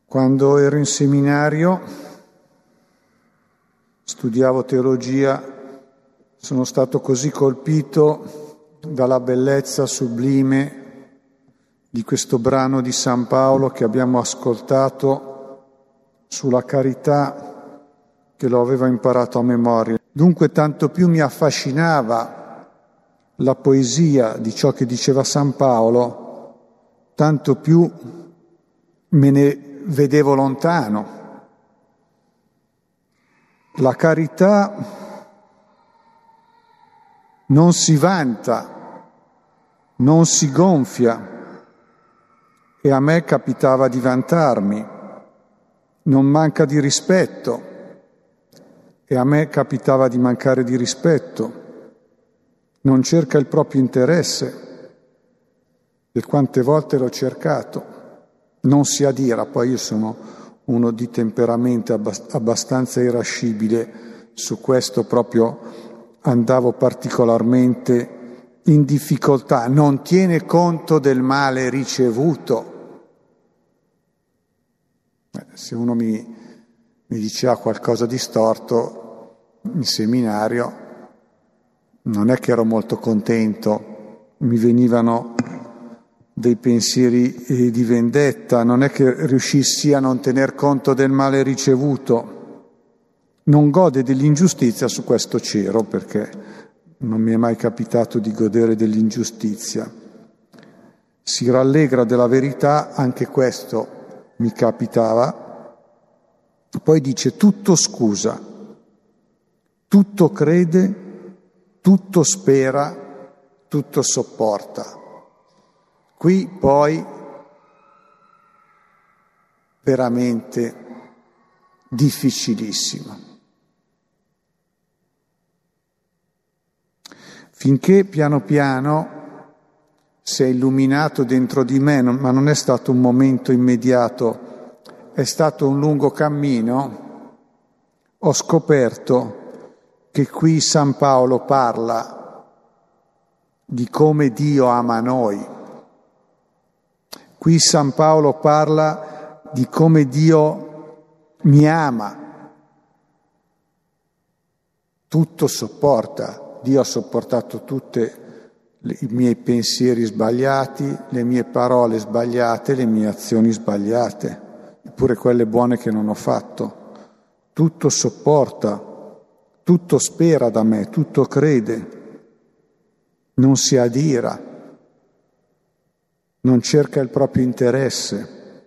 Quando ero in seminario, studiavo teologia, sono stato così colpito dalla bellezza sublime di questo brano di San Paolo che abbiamo ascoltato sulla carità, che lo avevo imparato a memoria. Dunque tanto più mi affascinava la poesia di ciò che diceva San Paolo, tanto più me ne vedevo lontano. La carità non si vanta, non si gonfia, e a me capitava di vantarmi. Non manca di rispetto, e a me capitava di mancare di rispetto. Non cerca il proprio interesse, e quante volte l'ho cercato. Non si adira, poi io sono uno di temperamento abbastanza irascibile, su questo proprio andavo particolarmente in difficoltà. Non tiene conto del male ricevuto. Se uno mi diceva qualcosa di storto in seminario, non è che ero molto contento, mi venivano dei pensieri di vendetta, non è che riuscissi a non tener conto del male ricevuto. Non gode dell'ingiustizia, su questo c'ero, perché non mi è mai capitato di godere dell'ingiustizia. Si rallegra della verità, anche questo mi capitava. Poi dice: tutto scusa, tutto crede, tutto spera, tutto sopporta. Qui poi veramente difficilissimo. Finché piano piano si è illuminato dentro di me, ma non è stato un momento immediato, è stato un lungo cammino, ho scoperto che qui San Paolo parla di come Dio ama noi. Qui San Paolo parla di come Dio mi ama. Tutto sopporta. Dio ha sopportato tutti i miei pensieri sbagliati, le mie parole sbagliate, le mie azioni sbagliate, eppure quelle buone che non ho fatto. Tutto sopporta, tutto spera da me, tutto crede, non si adira. Non cerca il proprio interesse.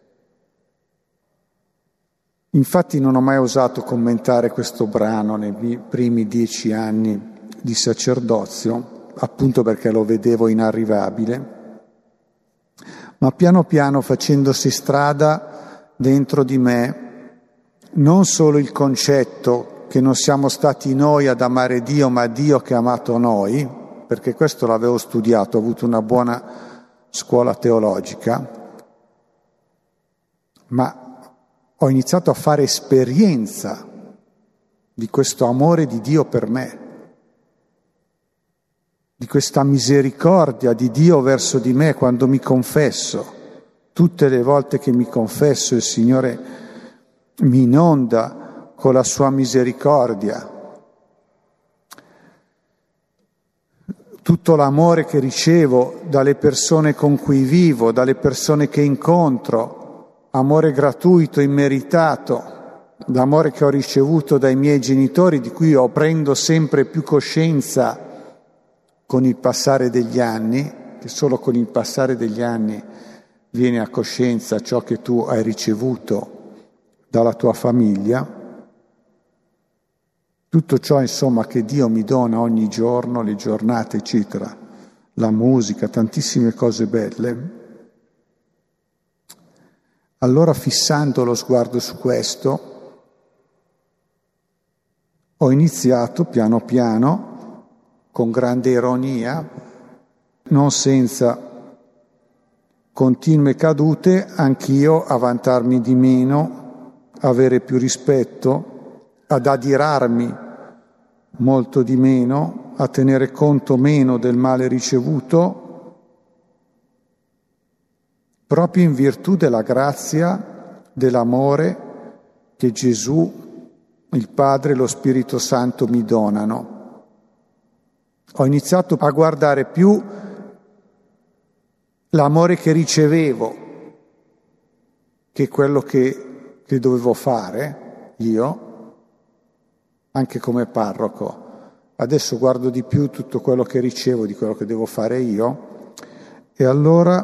Infatti non ho mai osato commentare questo brano nei miei primi 10 anni di sacerdozio, appunto perché lo vedevo inarrivabile, ma piano piano, facendosi strada dentro di me, non solo il concetto che non siamo stati noi ad amare Dio, ma Dio che ha amato noi, perché questo l'avevo studiato, ho avuto una buona scuola teologica, ma ho iniziato a fare esperienza di questo amore di Dio per me, di questa misericordia di Dio verso di me quando mi confesso. Tutte le volte che mi confesso il Signore mi inonda con la sua misericordia. Tutto l'amore che ricevo dalle persone con cui vivo, dalle persone che incontro, amore gratuito, immeritato, l'amore che ho ricevuto dai miei genitori, di cui io prendo sempre più coscienza con il passare degli anni, che solo con il passare degli anni viene a coscienza ciò che tu hai ricevuto dalla tua famiglia. Tutto ciò, insomma, che Dio mi dona ogni giorno, le giornate, eccetera, la musica, tantissime cose belle. Allora, fissando lo sguardo su questo, ho iniziato piano piano, con grande ironia, non senza continue cadute, anch'io a vantarmi di meno, avere più rispetto, ad adirarmi molto di meno, a tenere conto meno del male ricevuto, proprio in virtù della grazia dell'amore che Gesù, il Padre e lo Spirito Santo mi donano. Ho iniziato a guardare più l'amore che ricevevo che quello che dovevo fare io, anche come parroco. Adesso guardo di più tutto quello che ricevo di quello che devo fare io, e allora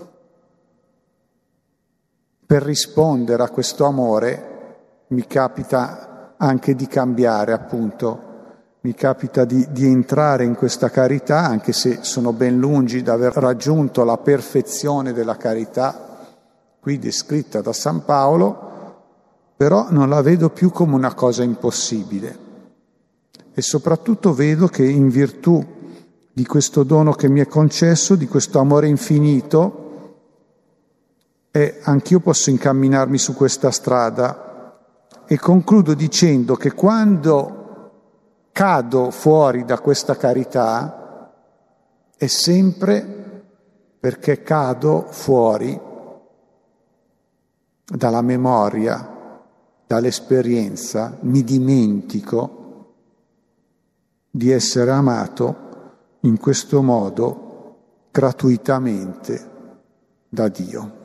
per rispondere a questo amore mi capita anche di cambiare, appunto. Mi capita di entrare in questa carità, anche se sono ben lungi da aver raggiunto la perfezione della carità, qui descritta da San Paolo, però non la vedo più come una cosa impossibile. E soprattutto vedo che in virtù di questo dono che mi è concesso, di questo amore infinito, anch'io posso incamminarmi su questa strada. E concludo dicendo che quando cado fuori da questa carità è sempre perché cado fuori dalla memoria, dall'esperienza, mi dimentico di essere amato in questo modo gratuitamente da Dio.